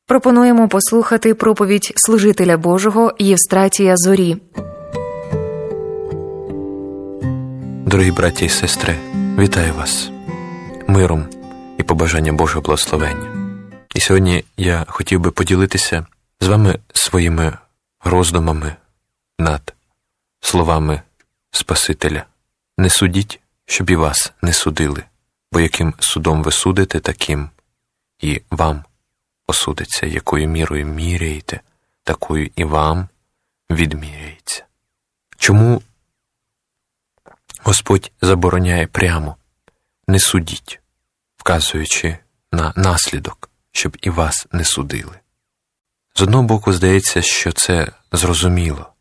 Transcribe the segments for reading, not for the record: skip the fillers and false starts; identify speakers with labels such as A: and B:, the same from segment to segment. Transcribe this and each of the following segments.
A: Пропонуємо послухати проповідь служителя Божого Євстратія Зорі.
B: Дорогі браті і сестри, вітаю вас миром і побажання Божого благословення. І сьогодні я хотів би поділитися з вами своїми роздумами над словами Спасителя. Не судіть, щоб і вас не судили, бо яким судом ви судите, таким і вам осудиться, якою мірою міряєте, такою і вам відміряється. Чому Господь забороняє прямо «не судіть», вказуючи на наслідок, щоб і вас не судили? З одного боку, здається, що це зрозуміло.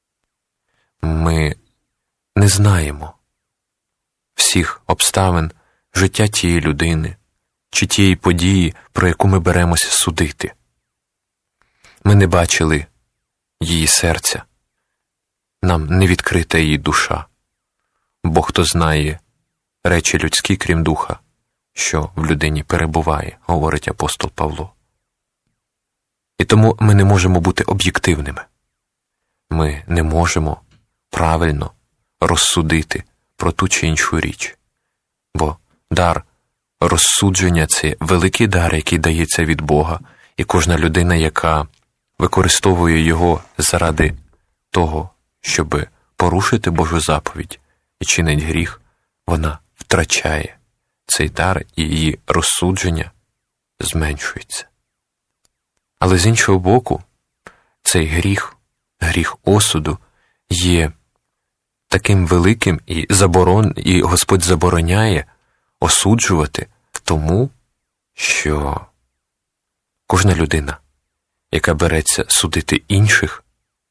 B: Ми не знаємо всіх обставин життя тієї людини чи тієї події, про яку ми беремося судити. Ми не бачили її серця, нам не відкрита її душа, бо хто знає речі людські, крім духа, що в людині перебуває, говорить апостол Павло. І тому ми не можемо бути об'єктивними. Ми не можемо правильно розсудити про ту чи іншу річ. Бо дар розсудження – це великий дар, який дається від Бога, і кожна людина, яка використовує його заради того, щоб порушити Божу заповідь і чинить гріх, вона втрачає цей дар, і її розсудження зменшується. Але з іншого боку, цей гріх осуду є таким великим, і Господь забороняє осуджувати тому, що кожна людина, яка береться судити інших,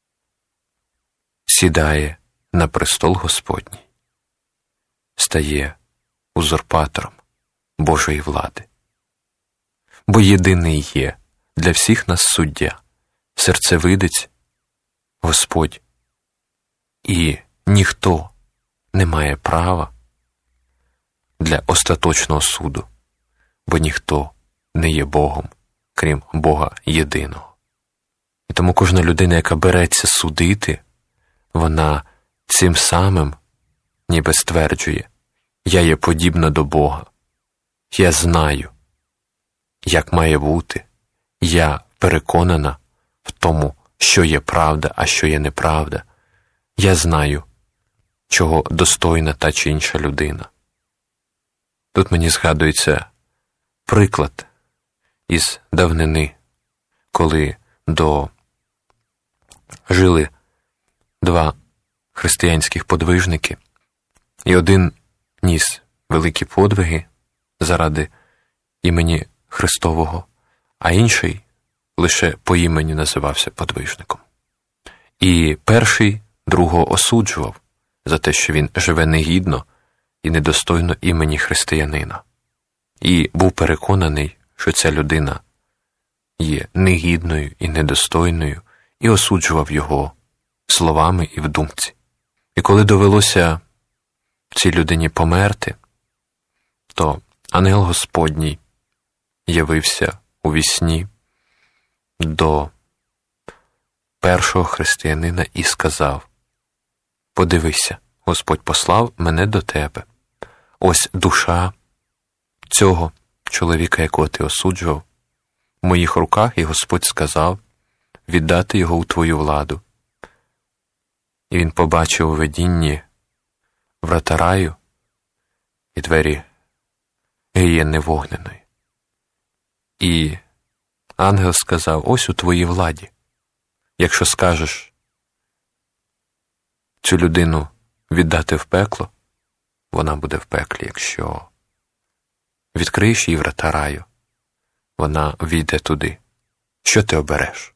B: сідає на престол Господній, стає узурпатором Божої влади. Бо єдиний є для всіх нас суддя, серцевидець Господь, і ніхто не має права для остаточного суду, бо ніхто не є Богом, крім Бога єдиного. І тому кожна людина, яка береться судити, вона цим самим ніби стверджує: я є подібна до Бога, я знаю, як має бути, я переконана в тому, що є правда, а що є неправда, я знаю, чого достойна та чи інша людина. Тут мені згадується приклад із давнини, коли жили два християнських подвижники, і один ніс великі подвиги заради імені Христового, а інший лише по імені називався подвижником. І перший другого осуджував за те, що він живе негідно і недостойно імені християнина. І був переконаний, що ця людина є негідною і недостойною, і осуджував його словами і в думці. І коли довелося цій людині померти, то ангел Господній явився у вісні до першого християнина і сказав: подивися, Господь послав мене до тебе. Ось душа цього чоловіка, якого ти осуджував, в моїх руках, і Господь сказав віддати його у твою владу. І він побачив у видінні врата раю і двері гієни вогненої. І ангел сказав: ось у твоїй владі. Якщо скажеш цю людину віддати в пекло, вона буде в пеклі. Якщо відкриєш їй врата раю, вона війде туди. Що ти обереш?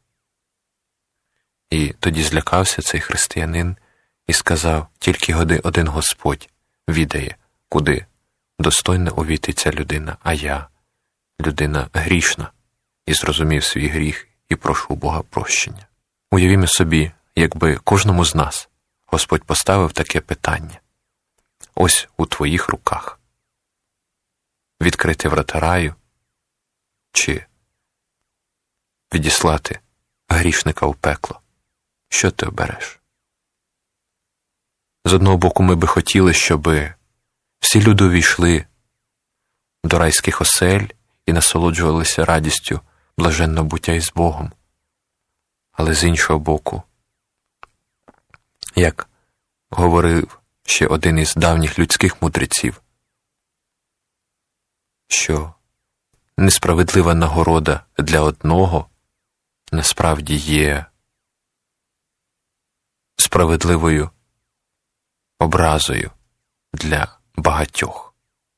B: І тоді злякався цей християнин і сказав: тільки один Господь відає, куди достойна увійти ця людина, а я людина грішна, і зрозумів свій гріх, і прошу у Бога прощення. Уявімо собі, якби кожному з нас Господь поставив таке питання: ось у твоїх руках відкрити врата раю чи відіслати грішника в пекло, що ти обереш? З одного боку, ми би хотіли, щоб всі люди увійшли до райських осель і насолоджувалися радістю блаженного буття із Богом. Але з іншого боку, як говорив ще один із давніх людських мудреців, що несправедлива нагорода для одного насправді є справедливою образою для багатьох.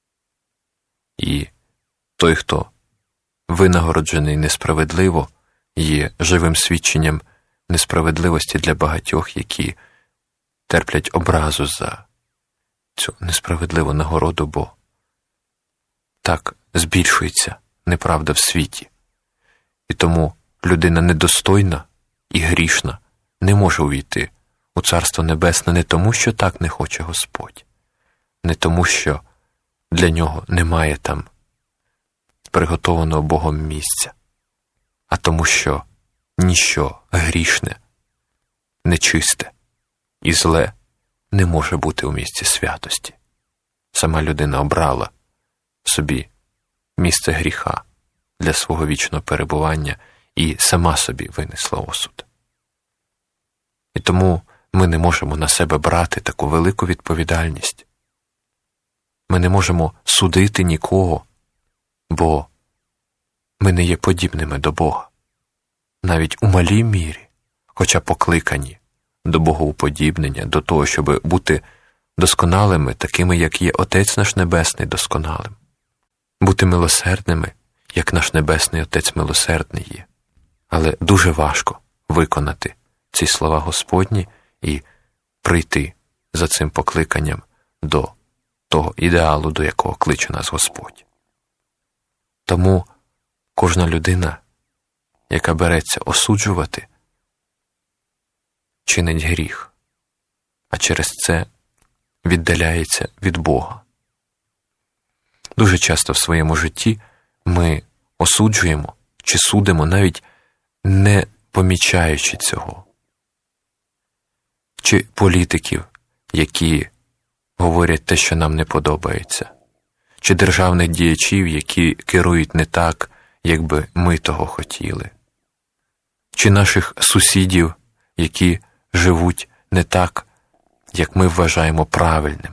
B: І той, хто винагороджений несправедливо, є живим свідченням несправедливості для багатьох, які терплять образу за цю несправедливу нагороду, бо так збільшується неправда в світі. І тому людина недостойна і грішна не може увійти у Царство Небесне не тому, що так не хоче Господь, не тому, що для нього немає там приготованого Богом місця, а тому, що ніщо грішне, нечисте і зле не може бути у місці святості. Сама людина обрала собі місце гріха для свого вічного перебування і сама собі винесла осуд. І тому ми не можемо на себе брати таку велику відповідальність. Ми не можемо судити нікого, бо ми не є подібними до Бога. Навіть у малій мірі, хоча покликані до богоуподібнення, до того, щоб бути досконалими, такими, як є Отець наш Небесний досконалим. Бути милосердними, як наш Небесний Отець милосердний є. Але дуже важко виконати ці слова Господні і прийти за цим покликанням до того ідеалу, до якого кличе нас Господь. Тому кожна людина, яка береться осуджувати, чинить гріх, а через це віддаляється від Бога. Дуже часто в своєму житті ми осуджуємо чи судимо, навіть не помічаючи цього. Чи політиків, які говорять те, що нам не подобається, чи державних діячів, які керують не так, як би ми того хотіли, чи наших сусідів, які живуть не так, як ми вважаємо правильним.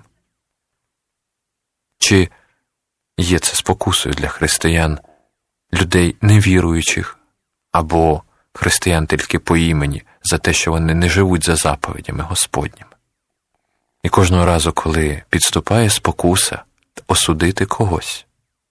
B: Чи є це спокусою для християн, людей невіруючих, або християн тільки по імені, за те, що вони не живуть за заповідями Господніми. І кожного разу, коли підступає спокуса осудити когось,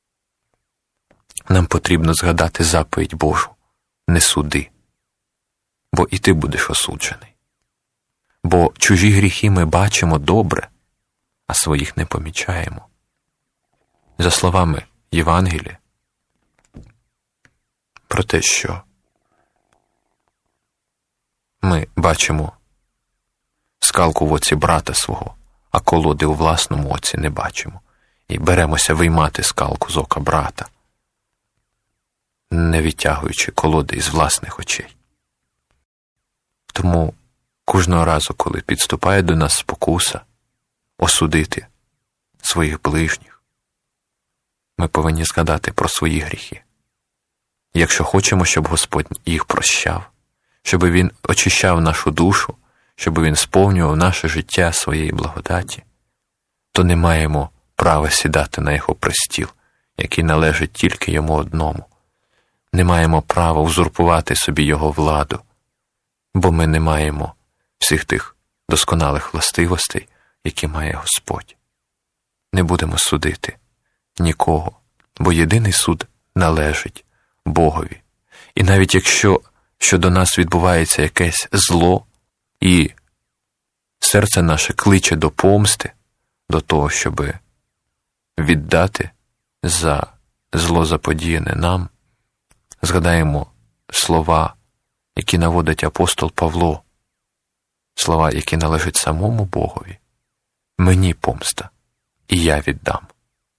B: нам потрібно згадати заповідь Божу: не суди, бо і ти будеш осуджений. Бо чужі гріхи ми бачимо добре, а своїх не помічаємо. За словами Євангелія, про те, що ми бачимо скалку в оці брата свого, а колоди у власному оці не бачимо. І беремося виймати скалку з ока брата, не відтягуючи колоди із власних очей. Тому кожного разу, коли підступає до нас спокуса осудити своїх ближніх, ми повинні згадати про свої гріхи. Якщо хочемо, щоб Господь їх прощав, щоб Він очищав нашу душу, щоб Він сповнював наше життя своєї благодаті, то не маємо права сідати на Його престіл, який належить тільки Йому одному. Не маємо права узурпувати собі Його владу, бо ми не маємо всіх тих досконалих властивостей, які має Господь. Не будемо судити нікого, бо єдиний суд належить Богові. І навіть якщо щодо нас відбувається якесь зло, і серце наше кличе до помсти, до того, щоб віддати за зло заподіяне нам, згадаємо слова, які наводить апостол Павло, слова, які належать самому Богові: «Мені помста, і я віддам».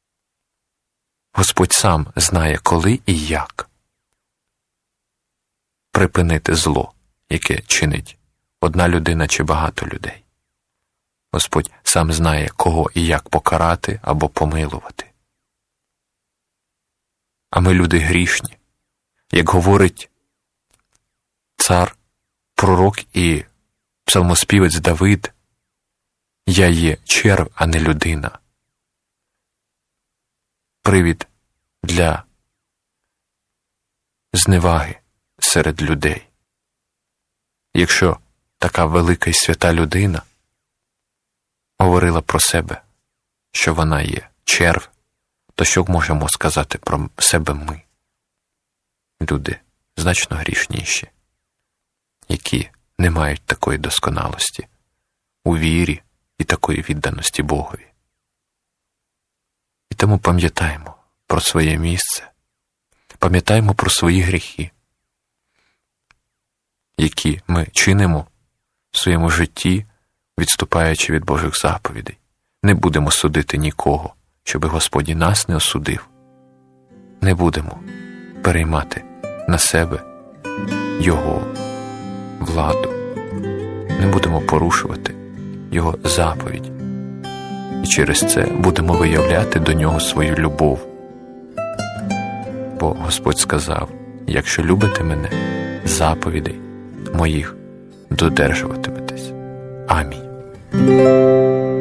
B: Господь сам знає, коли і як. припинити зло, яке чинить одна людина чи багато людей. Господь сам знає, кого і як покарати або помилувати. А ми люди грішні. Як говорить цар, пророк і псалмоспівець Давид, «Я є черв, а не людина». Привід для зневаги серед людей. Якщо така велика і свята людина говорила про себе, що вона є черв, то що можемо сказати про себе ми? Люди значно грішніші, які не мають такої досконалості у вірі і такої відданості Богові. І тому пам'ятаємо про своє місце, пам'ятаємо про свої гріхи, які ми чинимо в своєму житті, відступаючи від Божих заповідей. Не будемо судити нікого, щоби Господь і нас не осудив. Не будемо переймати на себе Його владу. Не будемо порушувати Його заповідь. І через це будемо виявляти до Нього свою любов. Бо Господь сказав: якщо любите мене, заповідей моїх додержуватиметесь. Амінь.